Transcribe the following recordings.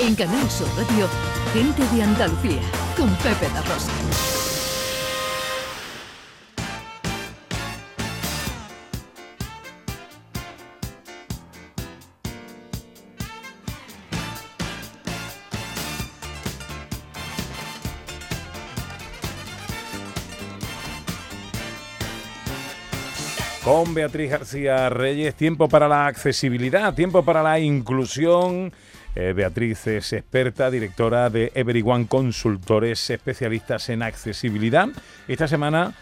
En Canal Sur Radio, Gente de Andalucía, con Pepe da Rosa. Con Beatriz García Reyes, tiempo para la accesibilidad, tiempo para la inclusión. Beatriz es experta, directora de Everyone Consultores, especialistas en accesibilidad. Esta semana,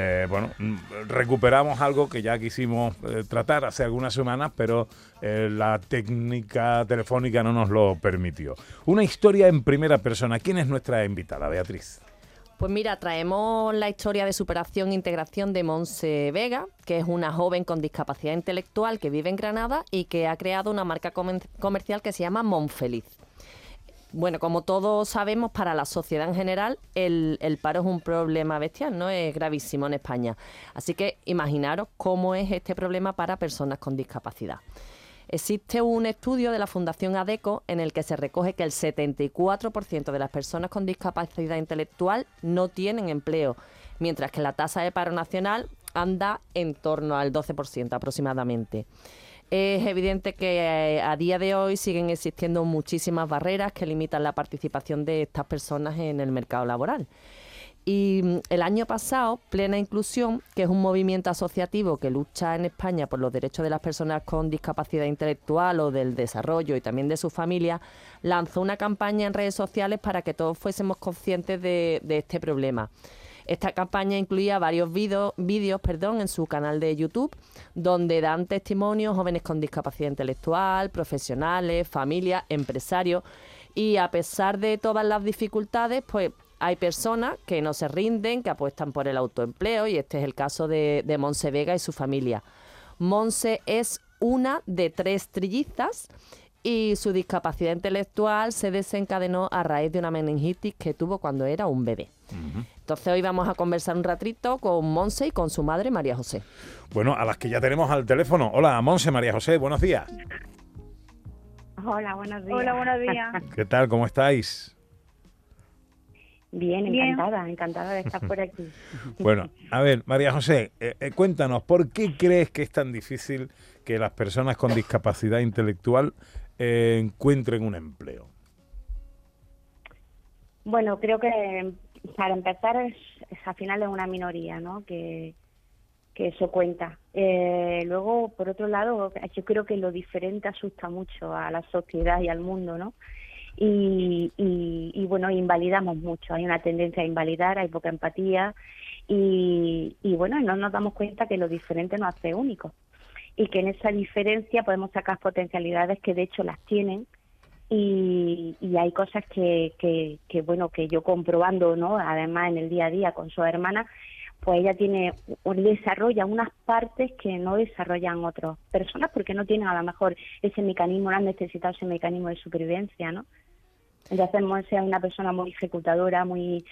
recuperamos algo que ya quisimos tratar hace algunas semanas, pero la técnica telefónica no nos lo permitió. Una historia en primera persona. ¿Quién es nuestra invitada, Beatriz? Pues mira, traemos la historia de superación e integración de Montse Vega, que es una joven con discapacidad intelectual que vive en Granada y que ha creado una marca comercial que se llama Monfeliz. Bueno, como todos sabemos, para la sociedad en general, el paro es un problema bestial, ¿no? Es gravísimo en España. Así que imaginaros cómo es este problema para personas con discapacidad. Existe un estudio de la Fundación ADECO en el que se recoge que el 74% de las personas con discapacidad intelectual no tienen empleo, mientras que la tasa de paro nacional anda en torno al 12% aproximadamente. Es evidente que a día de hoy siguen existiendo muchísimas barreras que limitan la participación de estas personas en el mercado laboral. Y el año pasado, Plena Inclusión, que es un movimiento asociativo que lucha en España por los derechos de las personas con discapacidad intelectual o del desarrollo y también de su familia, lanzó una campaña en redes sociales para que todos fuésemos conscientes de este problema. Esta campaña incluía varios vídeos en su canal de YouTube, donde dan testimonio jóvenes con discapacidad intelectual, profesionales, familias, empresarios, y a pesar de todas las dificultades, pues hay personas que no se rinden, que apuestan por el autoempleo, y este es el caso de Montse Vega y su familia. Montse es una de 3 trillizas y su discapacidad intelectual se desencadenó a raíz de una meningitis que tuvo cuando era un bebé. Uh-huh. Entonces hoy vamos a conversar un ratito con Montse y con su madre, María José. Bueno, a las que ya tenemos al teléfono. Hola, Montse, María José, buenos días. Hola, buenos días. Hola, buenos días. ¿Qué tal? ¿Cómo estáis? Bien, encantada de estar por aquí. Bueno, a ver, María José, cuéntanos, ¿por qué crees que es tan difícil que las personas con discapacidad intelectual encuentren un empleo? Bueno, creo que para empezar es al final es una minoría, ¿no? Que eso cuenta. Luego, por otro lado, yo creo que lo diferente asusta mucho a la sociedad y al mundo, ¿no? Y bueno, invalidamos mucho, hay una tendencia a invalidar, hay poca empatía y bueno, no nos damos cuenta que lo diferente nos hace únicos y que en esa diferencia podemos sacar potencialidades que de hecho las tienen y hay cosas que bueno, que yo comprobando, ¿no? Además en el día a día con su hermana, pues ella desarrolla unas partes que no desarrollan otras personas porque no tienen a lo mejor ese mecanismo, no han necesitado ese mecanismo de supervivencia, ¿no? Entonces Montse es una persona muy ejecutadora,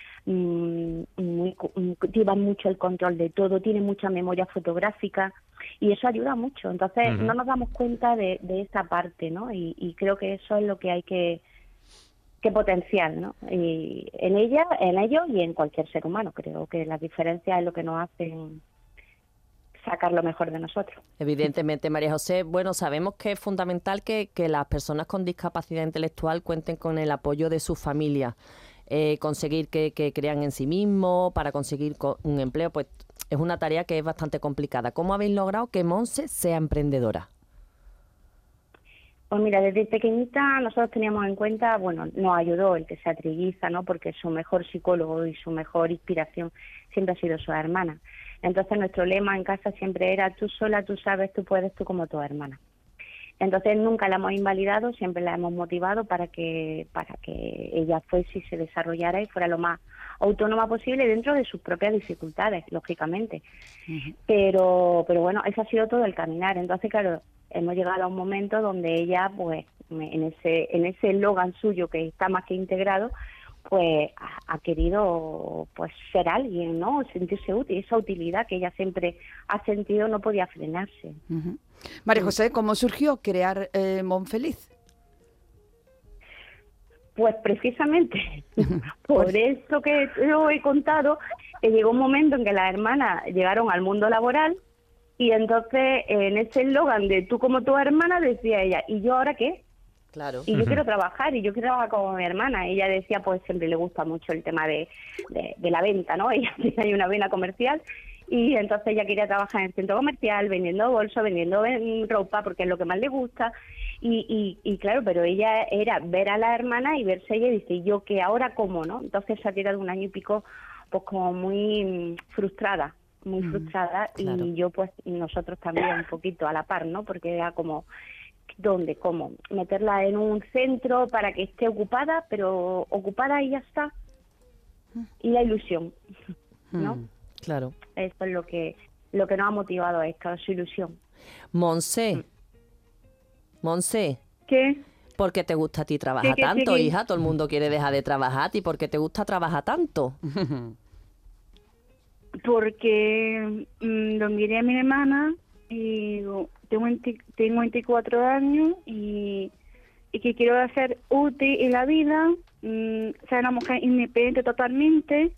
lleva mucho el control de todo, tiene mucha memoria fotográfica y eso ayuda mucho. Entonces no nos damos cuenta de esa parte, ¿no? Y creo que eso es lo que hay que potenciar, ¿no? Y en ellos y en cualquier ser humano. Creo que las diferencias es lo que nos hacen sacar lo mejor de nosotros. Evidentemente, María José, bueno, sabemos que es fundamental que las personas con discapacidad intelectual cuenten con el apoyo de su familia, conseguir que crean en sí mismos, para conseguir un empleo, pues es una tarea que es bastante complicada. ¿Cómo habéis logrado que Montse sea emprendedora? Pues mira, desde pequeñita nosotros teníamos en cuenta, bueno, nos ayudó el que sea trilliza, ¿no? Porque su mejor psicólogo y su mejor inspiración siempre ha sido su hermana. Entonces nuestro lema en casa siempre era tú sola, tú sabes, tú puedes, tú como tu hermana. Entonces nunca la hemos invalidado, siempre la hemos motivado para que ella fuese y se desarrollara y fuera lo más autónoma posible dentro de sus propias dificultades, lógicamente. Uh-huh. Pero bueno, eso ha sido todo el caminar. Entonces, claro, hemos llegado a un momento donde ella, pues, en ese eslogan suyo que está más que integrado, pues ha querido pues ser alguien, ¿no? Sentirse útil, esa utilidad que ella siempre ha sentido no podía frenarse. Uh-huh. María José, ¿cómo surgió crear Monfeliz? Pues precisamente por eso que lo he contado, llegó un momento en que las hermanas llegaron al mundo laboral y entonces en ese eslogan de tú como tu hermana decía ella, ¿y yo ahora qué? Claro. Y yo quiero trabajar, y yo quiero trabajar como mi hermana. Y ella decía, pues siempre le gusta mucho el tema de la venta, ¿no? Ella tiene una vena comercial y entonces ella quería trabajar en el centro comercial, vendiendo bolsos, vendiendo ropa, porque es lo que más le gusta. Y claro, pero ella era ver a la hermana y verse ella y dice, ¿y yo qué ahora cómo, no? Entonces se ha tirado un año y pico pues como muy frustrada, claro. y yo pues nosotros también un poquito a la par, ¿no? Porque era como, ¿dónde? ¿Cómo? Meterla en un centro para que esté ocupada, pero ocupada y ya está. Y la ilusión, ¿no? Claro. Eso es lo que nos ha motivado a esto, su ilusión. Monse, ¿Qué? ¿por qué te gusta a ti trabajar ¿Qué? tanto, hija? Todo el mundo quiere dejar de trabajar. ¿Y por qué te gusta trabajar tanto? Porque lo miré a mi hermana y tengo 24 años y que quiero ser útil en la vida, ser una mujer independiente totalmente,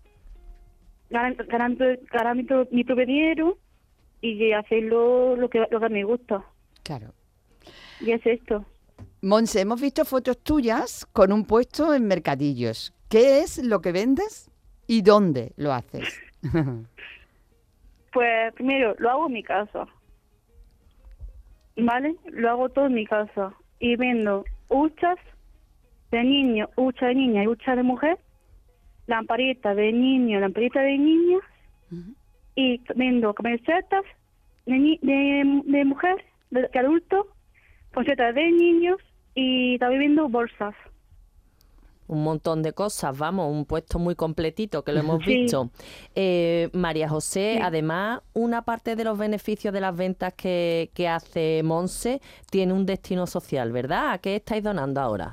ganando mi propio dinero y hacerlo lo que me gusta. Claro. Y es esto. Monse, hemos visto fotos tuyas con un puesto en mercadillos. ¿Qué es lo que vendes y dónde lo haces? Pues primero lo hago en mi casa, ¿vale? Lo hago todo en mi casa y vendo huchas de niño, hucha de niña y hucha de mujer, lamparitas de niño, lamparitas de niñas, y vendo camisetas de mujer, de adulto, camisetas de niños y también vendo bolsas. Un montón de cosas, vamos, un puesto muy completito que lo hemos Sí. visto. María José, Sí. además, una parte de los beneficios de las ventas que hace Monse tiene un destino social, ¿verdad? ¿A qué estáis donando ahora?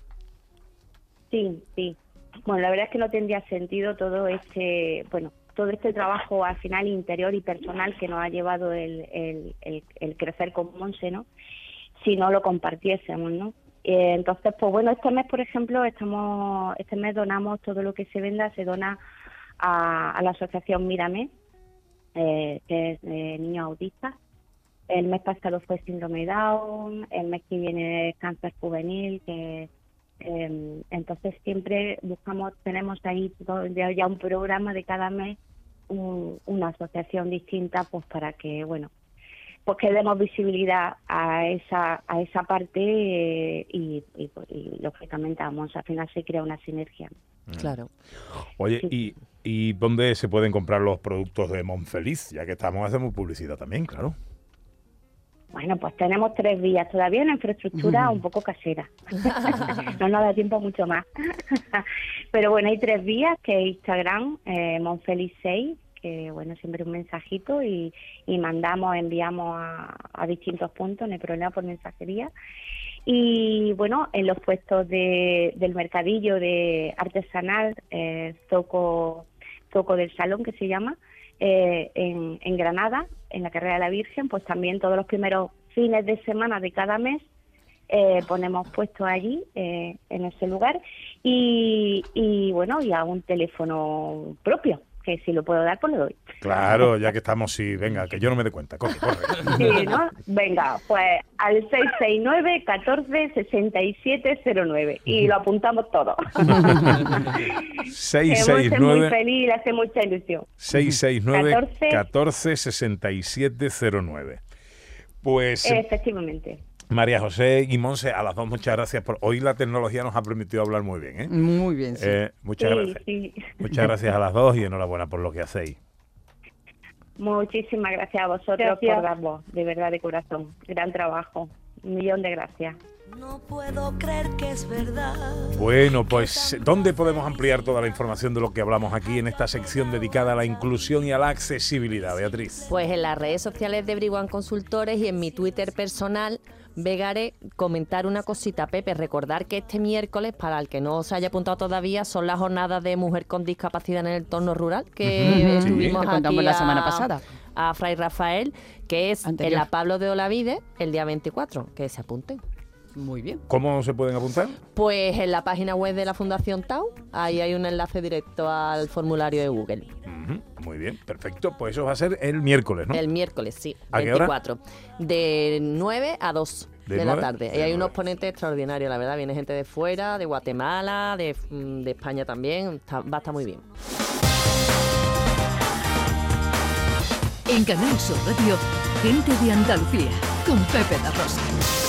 Sí. Bueno, la verdad es que no tendría sentido todo este trabajo al final interior y personal que nos ha llevado el crecer con Monse, ¿no? Si no lo compartiésemos, ¿no? Entonces, pues bueno, este mes, por ejemplo, este mes donamos todo lo que se venda, se dona a la asociación Mírame, que es de niños autistas. El mes pasado fue síndrome de Down, el mes que viene es cáncer juvenil, que entonces siempre tenemos ahí ya un programa de cada mes, una asociación distinta, pues para que, bueno, pues que demos visibilidad a esa parte y lógicamente vamos, al final se crea una sinergia. Claro. Oye, Sí. ¿y dónde se pueden comprar los productos de Monfeliz? Ya que estamos, hacemos publicidad también, claro. Bueno, pues tenemos 3 vías, todavía una infraestructura un poco casera. No nos da tiempo mucho más. Pero bueno, hay 3 vías, que es Instagram, Monfeliz6, que bueno, siempre un mensajito y enviamos a distintos puntos, no hay problema por mensajería. Y bueno, en los puestos del mercadillo de artesanal, Zoco del Salón, que se llama, en Granada, en la Carrera de la Virgen, pues también todos los primeros fines de semana de cada mes ponemos puestos allí, en ese lugar, y bueno, y a un teléfono propio, que si lo puedo dar, pues lo doy. Claro, ya que estamos, sí, venga, que yo no me dé cuenta, corre. Sí, ¿no? Venga, pues al 669 14 6709 y lo apuntamos todo. Hemos muy feliz, le hace mucha ilusión. 669 14 6709. Pues efectivamente. María José y Monse, a las dos muchas gracias por hoy. La tecnología nos ha permitido hablar muy bien, ¿eh? Muy bien, sí. Muchas gracias. Sí. Muchas gracias a las dos y enhorabuena por lo que hacéis. Muchísimas gracias a vosotros por dar voz, de verdad, de corazón. Gran trabajo. 1.000.000 de gracias. No puedo creer que es verdad. Bueno, pues, ¿dónde podemos ampliar toda la información de lo que hablamos aquí en esta sección dedicada a la inclusión y a la accesibilidad, Beatriz? Pues en las redes sociales de Everyone Consultores y en mi Twitter personal, Vegare, comentar una cosita, Pepe, recordar que este miércoles, para el que no se haya apuntado todavía, son las jornadas de mujer con discapacidad en el entorno rural, que estuvimos lo contamos aquí la semana pasada. A Fray Rafael, que es Anterior. en la Pablo de Olavide, el día 24, que se apunten. Muy bien. ¿Cómo se pueden apuntar? Pues en la página web de la Fundación Tau, ahí hay un enlace directo al formulario de Google. Muy bien, perfecto. Pues eso va a ser el miércoles, ¿no? El miércoles, sí, ¿A qué hora? 24. De 9 a 2 de la 9? tarde. De Y hay 9. unos ponentes extraordinarios, la verdad. Viene gente de fuera, de Guatemala, de España también. Va a estar muy bien. En Canal Sur Radio, Gente de Andalucía, con Pepe da Rosa.